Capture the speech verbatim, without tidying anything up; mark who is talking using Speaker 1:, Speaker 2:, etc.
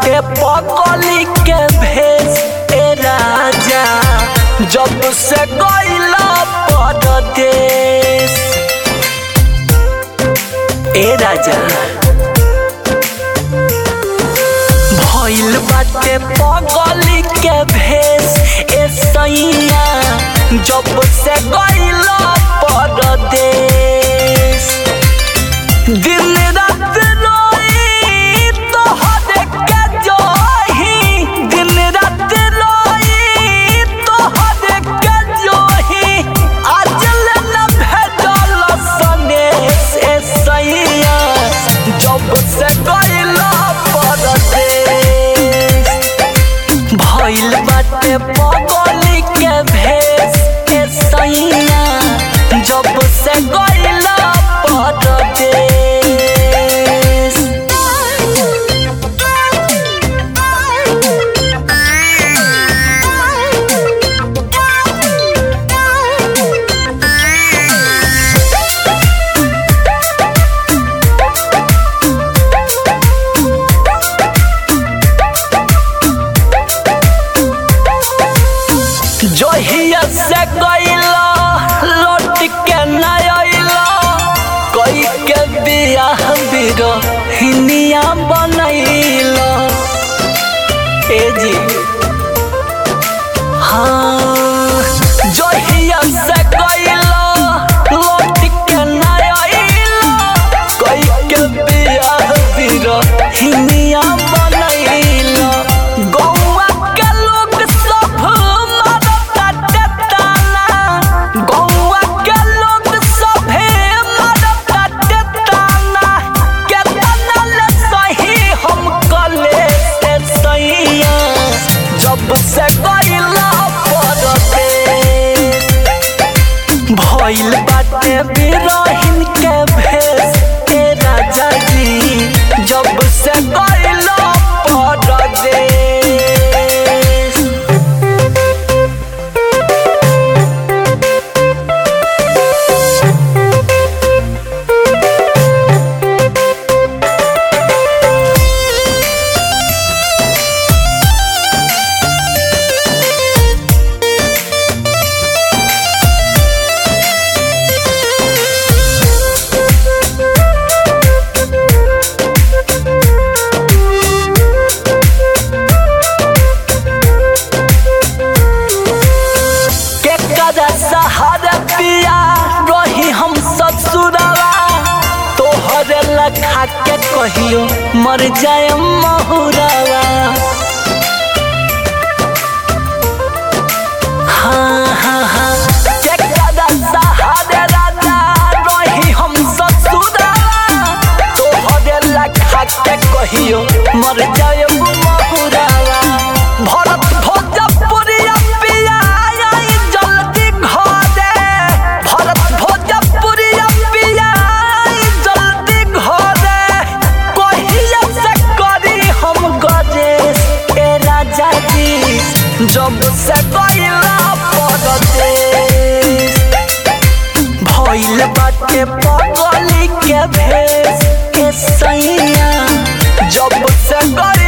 Speaker 1: बाटे पगली के भेष ए राजा जब से गइला परदेश ए राजा भइल बाटे पगली के भेष ए सैया जब से गइला परदेश दिन रात रोई तोहरे के जोही दिन रात रोई तोहरे के जोही आजल न भेजल सनेश ए सैया जब से गइला परदेश भइल बाटे पगली के भेष ए सैया जब से गइला परदेश जहिया से गइला लौट के न आइला कोई के बियाह बिरहिनिया बनैला ए जी हाँ जहिया से गइला लौट के न आइला कोई के बियाह बिरहिनिया बनैला गौवा के लोग सब गौवा के लोग सभे मरता देताना केतना ले सही हम कले से सैया जब से गइला परदेश भइल बाटे बिरहिन के भेष ए राजा जी जब से गइला परदेश सहारा पिया रही हम ससुरवा तोहरे लखा के कहियो मर जाए महुरवा हाँ हाँ हाँ केकरा सहारे राजा रही हम ससुरवा तोहरे लखा के कहियो मर जाए महुरवा भरत भोजपुरिया पिया जब से गइला परदेश भइल बाटे पगली के भेष ए सैया जब से गइला